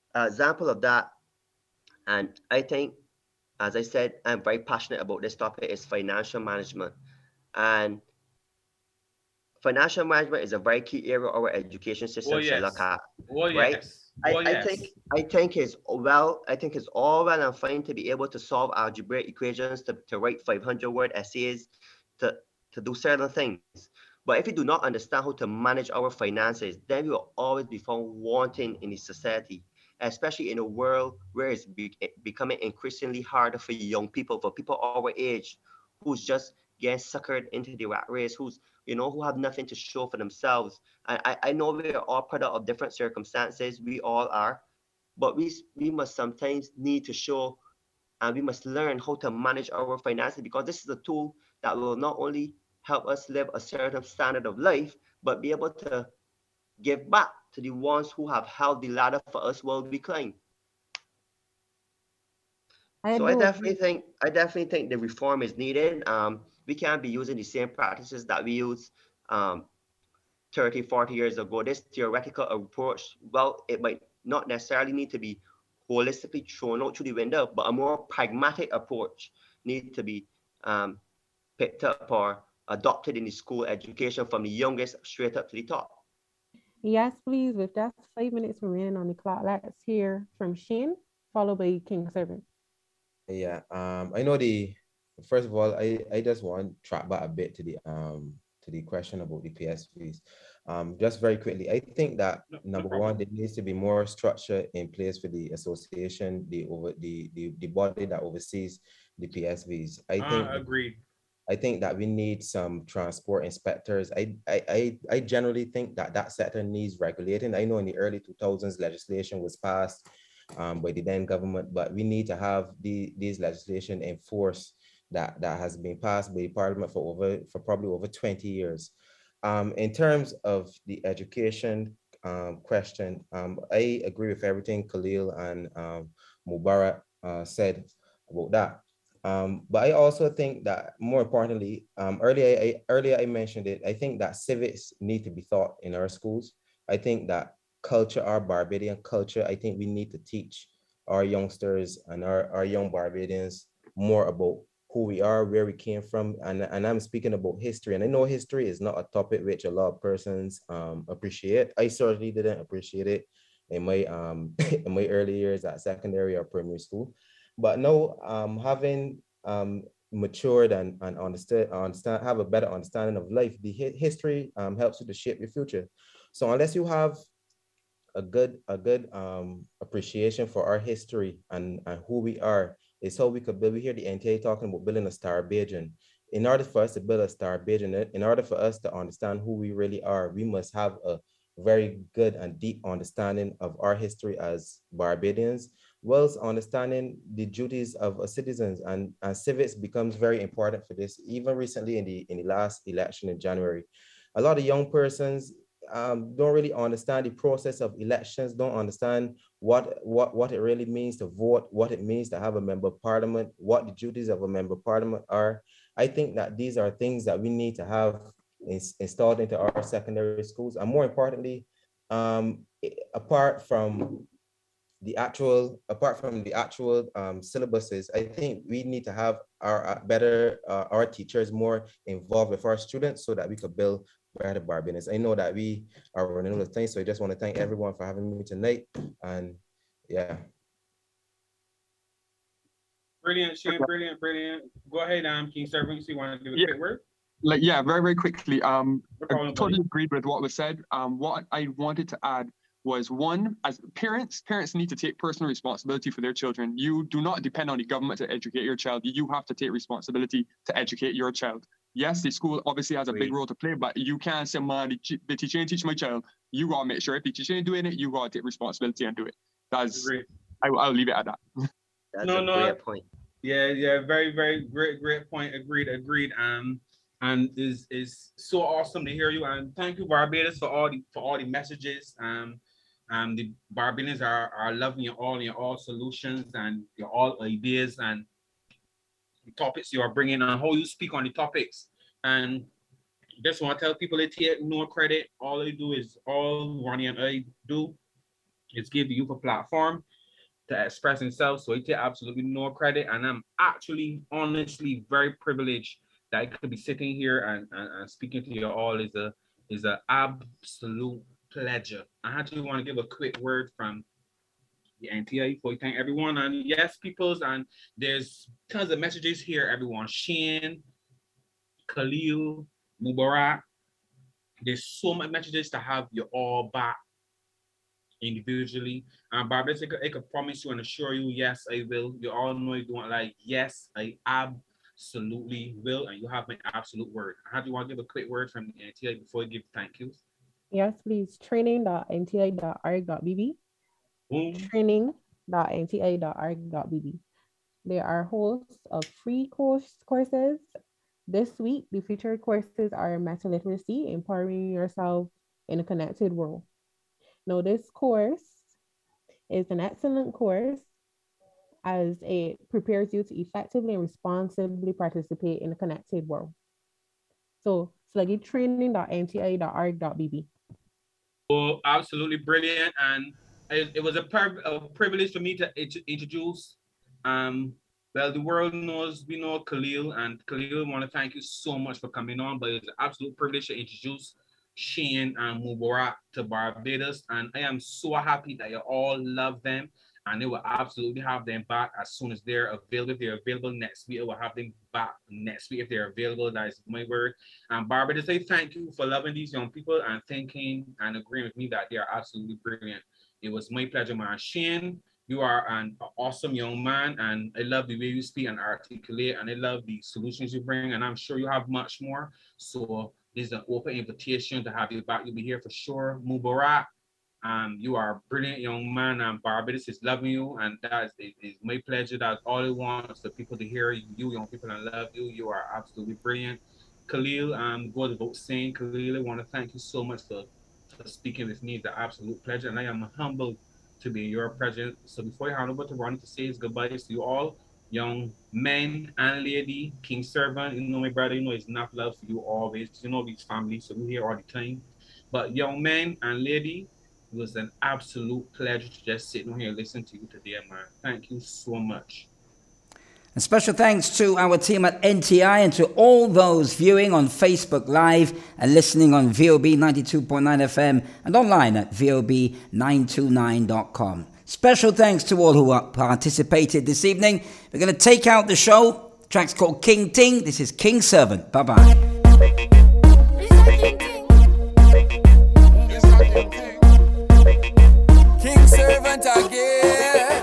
and I think, as I said, I'm very passionate about this topic, is financial management. And financial management is a very key area our education system should look at, right? I think it's all well and fine to be able to solve algebraic equations, to write 500-word essays, to do certain things. But if we do not understand how to manage our finances, then we will always be found wanting in the society, especially in a world where it's becoming increasingly harder for young people, for people our age, who's just getting suckered into the rat race, who have nothing to show for themselves. I know we are all product of different circumstances. We all are, but we must sometimes need to show, and we must learn how to manage our finances, because this is a tool that will not only help us live a certain standard of life, but be able to give back to the ones who have held the ladder for us while we climb. I definitely think the reform is needed. We can't be using the same practices that we used 30, 40 years ago. This theoretical approach, well, it might not necessarily need to be holistically thrown out through the window, but a more pragmatic approach needs to be picked up or adopted in the school education from the youngest straight up to the top. Yes, please. With just 5 minutes remaining on the clock, let's hear from Shane, followed by King Servant. Yeah, I know first of all, I just want to track back a bit to the question about the PSVs. Just very quickly, I think that number one, there needs to be more structure in place for the association, the body that oversees the PSVs. I think that we need some transport inspectors. I generally think that sector needs regulating. I know in the early 2000s, legislation was passed by the then government, but we need to have these legislation enforced that has been passed by the parliament for probably over 20 years. In terms of the education question, I agree with everything Khalil and Mubarak said about that. But I also think that more importantly, earlier I mentioned it, I think that civics need to be taught in our schools. I think that culture, our Barbadian culture, I think we need to teach our youngsters and our young Barbadians more about who we are, where we came from, and I'm speaking about history. And I know history is not a topic which a lot of persons appreciate. I certainly didn't appreciate it in my in my early years at secondary or primary school. But now, having matured and understand, have a better understanding of life, the history helps you to shape your future. So unless you have a good appreciation for our history and who we are, is how we could build. We hear the NTA talking about building a star Bajan. In order for us to build a star Bajan, in order for us to understand who we really are, we must have a very good and deep understanding of our history as Barbadians, whilst understanding the duties of citizens, and civics becomes very important for this. Even recently in the last election in January, a lot of young persons don't really understand the process of elections, don't understand what it really means to vote, what it means to have a member of parliament, what the duties of a member of parliament are. I think that these are things that we need to have installed into our secondary schools. And more importantly, apart from the actual syllabuses, I think we need to have our teachers more involved with our students so that we could build better Barbadians. I know that we are running out of time, so I just want to thank everyone for having me tonight. And yeah. Brilliant, Shane. Brilliant. Go ahead, King Servant. You want to do a quick word? Very, very quickly. I totally agreed with what was said. What I wanted to add was, one, as parents need to take personal responsibility for their children. You do not depend on the government to educate your child. You have to take responsibility to educate your child. Yes, the school obviously has a big role to play, but you can't say, man, the teacher ain't teach my child. You gotta make sure if the teacher ain't doing it, you gotta take responsibility and do it. I'll leave it at that. That's a great point. Yeah, very, very great point. Agreed. And is so awesome to hear you. And thank you, Barbados, for all the messages. The Barbadians are loving your all solutions and your all ideas and the topics you are bringing and how you speak on the topics. And just want to tell people they take no credit. All Ronnie and I do is give the youth a platform to express themselves. So I take absolutely no credit. And I'm actually, honestly, very privileged that I could be sitting here and speaking to you all is an absolute pleasure. I actually want to give a quick word from the NTI before we thank everyone. And yes, peoples, and there's tons of messages here, everyone. Shane, Khalil, Mubarak. There's so much messages to have you all back individually. And Barbados, I can promise you and assure you, yes, I will. You all know you don't like, yes, I absolutely will. And you have my absolute word. How do you want to give a quick word from the NTI before you give thank yous? Yes, please. Training.nti.org.bb. Training.nti.org.bb. There are hosts of free courses. This week, the featured courses are Meta Literacy, Empowering Yourself in a Connected World. Now, this course is an excellent course as it prepares you to effectively and responsibly participate in a connected world. So, Sluggy, training.nti.org.bb. Oh, absolutely brilliant. And it was a privilege for me to introduce, well, the world knows, we know Khalil, and Khalil, I want to thank you so much for coming on, but it's an absolute privilege to introduce Shane and Mubarak to Barbados, and I am so happy that you all love them, and they will absolutely have them back as soon as they're available. If they're available next week, I will have them back next week if they're available. That is my word. And Barbados, I thank you for loving these young people and thinking and agreeing with me that they are absolutely brilliant. It was my pleasure, man. Shane, you are an awesome young man, and I love the way you speak and articulate, and I love the solutions you bring, and I'm sure you have much more. So this is an open invitation to have you back. You'll be here for sure. Mubarak, you are a brilliant young man, and Barbados is loving you, and that is my pleasure. That's all I want is for people to hear you, young people, and love you. You are absolutely brilliant. Khalil, go without saying, Khalil, I want to thank you so much for speaking with me. It's an absolute pleasure, and I am humbled to be your presence. So before I hand over to Ronnie to say his goodbyes to you all, young men and lady, King Servant, you know, my brother, you know, it's enough love for you always. You know, these families, so we're here all the time. But young men and lady, it was an absolute pleasure to just sit here and listen to you today, man. Thank you so much. And special thanks to our team at NTI and to all those viewing on Facebook Live and listening on VOB 92.9 FM and online at VOB929.com. Special thanks to all who participated this evening. We're going to take out the show. The track's called King Ting. This is King Servant. Bye-bye. King Servant again.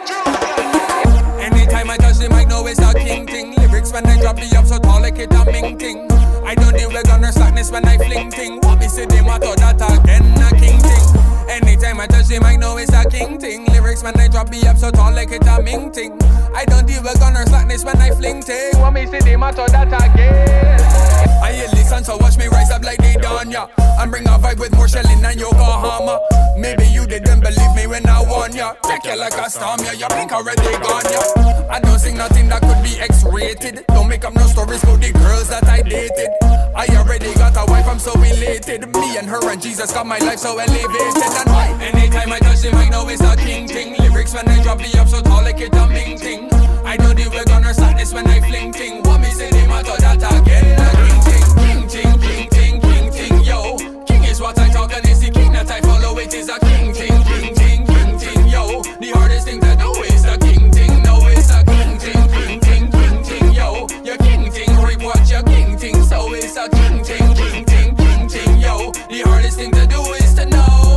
Anytime I touch the mic, know it's a king ting. Lyrics when I drop the up so tall like it a ming ting. I don't deal with gunner slackness when I fling ting. What me say them I thought that again a king ting. Anytime I touch the mic, know it's a king ting. Lyrics when I drop the up so tall like it a ming ting. I don't deal with gunner slackness when I fling ting. What me say them I thought that again. I hear listen, so watch me rise up like they done ya. And bring a vibe with more shelling than Yokohama. Maybe you didn't believe me when I warned ya. Take you like a storm, yeah, you blink already gone, ya. I don't sing nothing that could be X-rated. Don't make up no stories about the girls that I dated. I already got a wife, I'm so elated. Me and her and Jesus got my life so elevated. And why? Anytime I touch the mic, know it's a king ting. Lyrics when I drop the up so tall like it a ming ting. I know the way gonna sadness when I fling ting. What me say them I thought that again. King ting, king ting, king ting, king ting, yo. King is what I talk and it's the king that I follow. It is a king ting, king ting, king ting, yo. The hardest thing to do is the king ting. No, it's a king ting, king ting, king ting, yo. Your king ting, reap what your king ting. So it's a king ting, king ting, king ting, yo. The hardest thing to do is to know.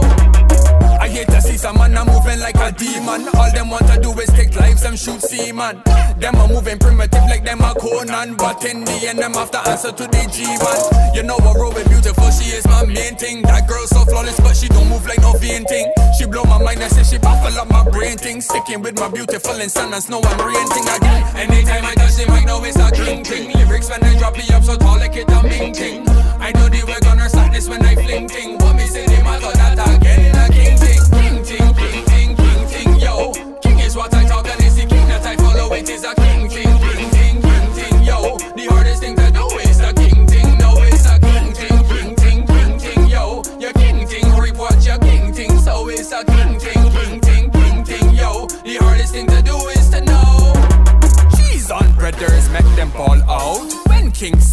I hate to see some man a moving like a demon. All them want to do is take lives and shoot seaman. Them a moving primitive like them a Conan. But in the end them have to answer to the G-man. You know a roll with beautiful, she is my main thing. That girl so flawless but she don't move like no fainting. She blow my mind and say she baffle up my brain thing. Sticking with my beautiful in sun and snow I'm ranting again. Anytime I touch the mic know it's a king ting. Lyrics when I drop the up so tall like it a ming ting. I know the way gonna sadness when I fling ting. What me say them I thought that again a king ting. King ting, king ting, king ting, yo. King is what I talk and it's the king that I follow. It is a king ting, king ting, king ting, yo. The hardest thing to do is a king ting. No, it's a king ting, king ting, king ting, yo. Your king ting, reap what your king ting. So it's a king ting, king ting, king ting, yo. The hardest thing to do is to know. Cheese on brothers make them fall out. When King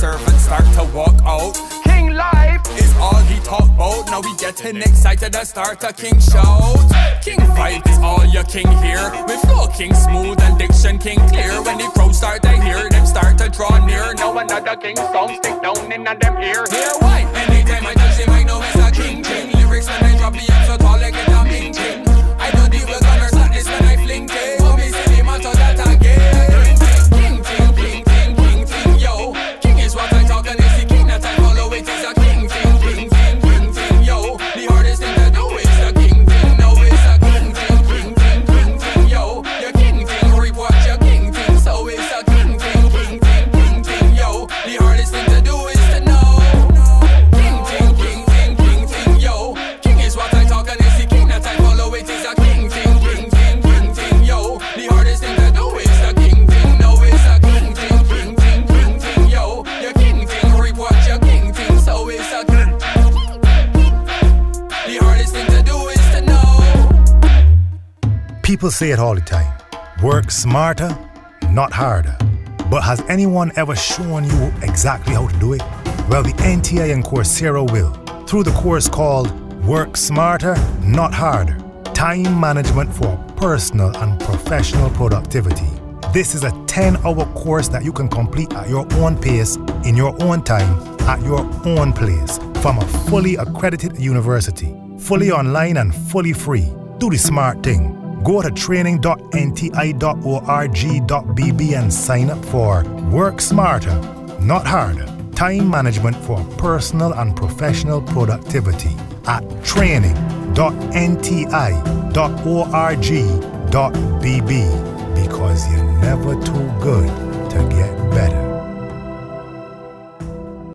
getting excited to start a king shout. King vibe is all your king here. With flow king smooth and diction king clear. When the crowd start to hear, them start to draw near. Now another king song stick down in them ear. Hear why? Anytime I touch the mic, know it's a king. Lyrics when I drop the up so tall like it's a ming king. I don't deal with gunner slackness when I fling king. What me say, the matter that again. King, yo. King is what I talk and it's the king that I follow. It is a king, yo. The hardest thing to do is the king. No, it's a king, yo. Your king, reap what your king. So it's a king, yo. The hardest thing to do is to know. King, yo. King is what I talk and it's the king that I follow. It is a king, yo. The hardest thing to do is the king. No, it's a king, yo. Your king, reap what your king. So it's a king. The hardest thing to do is to know. People say it all the time. Work smarter, not harder. But has anyone ever shown you exactly how to do it? Well, the NTI and Coursera will, through the course called Work Smarter, Not Harder. Time Management for Personal and Professional Productivity. This is a 10-hour course that you can complete at your own pace, in your own time, at your own place, from a fully accredited university. Fully online and fully free. Do the smart thing. Go to training.nti.org.bb and sign up for Work Smarter, Not Harder. Time Management for Personal and Professional Productivity at training.nti.org.bb, because you're never too good to get